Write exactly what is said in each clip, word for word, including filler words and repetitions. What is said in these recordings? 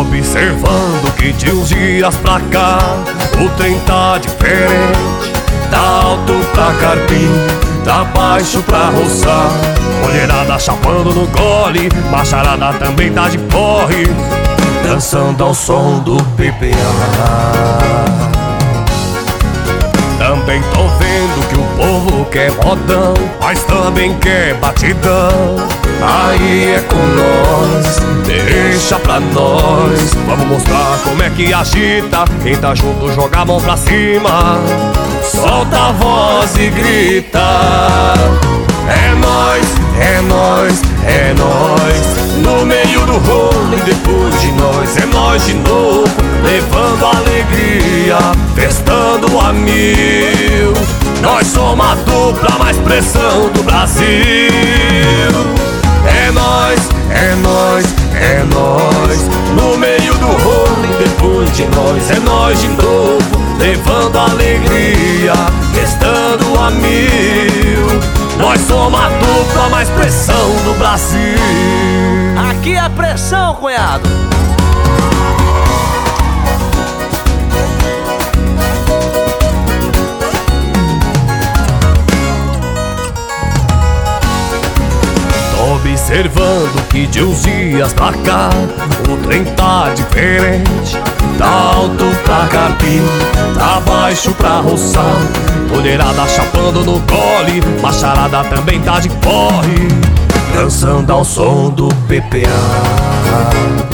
observando que de uns dias pra cá o trem tá diferente. Tá alto pra carpir, tá baixo pra roçar. Mulherada chapando no gole, macharada também tá de porre, dançando ao som do P P A. Também tô vendo que o povo quer modão, mas também quer batidão. Aí é com nós, deixa pra nós. Vamos mostrar como é que agita. Quem tá junto joga a mão pra cima, solta a voz e grita: é nóis, é nóis, é nóis. No meio do rolo e depois de nós, é nós de novo, levando alegria, festando a mil. Nós somos a dupla mais pressão do Brasil. É nóis, é nóis, é nóis. No meio do rolo e depois de nós, é nós de novo, levando alegria, festando a mil. Nós somos a dupla mais pressão do Brasil. Aqui é pressão, cunhado. Tô observando que de uns dias pra cá o trem tá diferente. Tá alto pra carpir, tá baixo pra roçar. Mulherada chapando no gole, macharada também tá de porre, dançando ao som do P P A.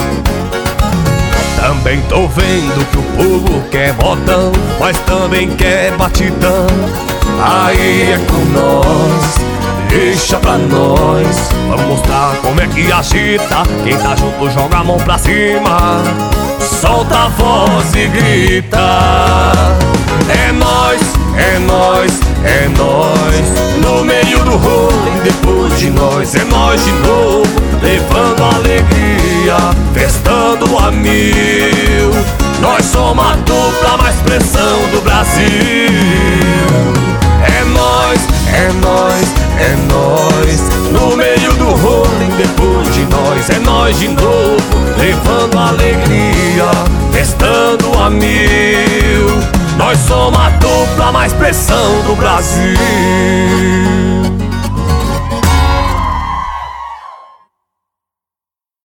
Também tô vendo que o povo quer modão, mas também quer batidão. Aí é com nós, deixa pra nós. Vamos mostrar como é que agita. Quem tá junto joga a mão pra cima, solta a voz e grita: é nóis, é nóis, é nóis. No meio do rolo e depois de nós, é nós de novo, levando alegria, festando a mil. Nós somos a dupla mais pressão do Brasil. É nóis, é nóis, é nóis. No meio do rolo e depois de nós, é nós de novo, levando alegria, festando a mil. Nós somos a dupla mais pressão do Brasil.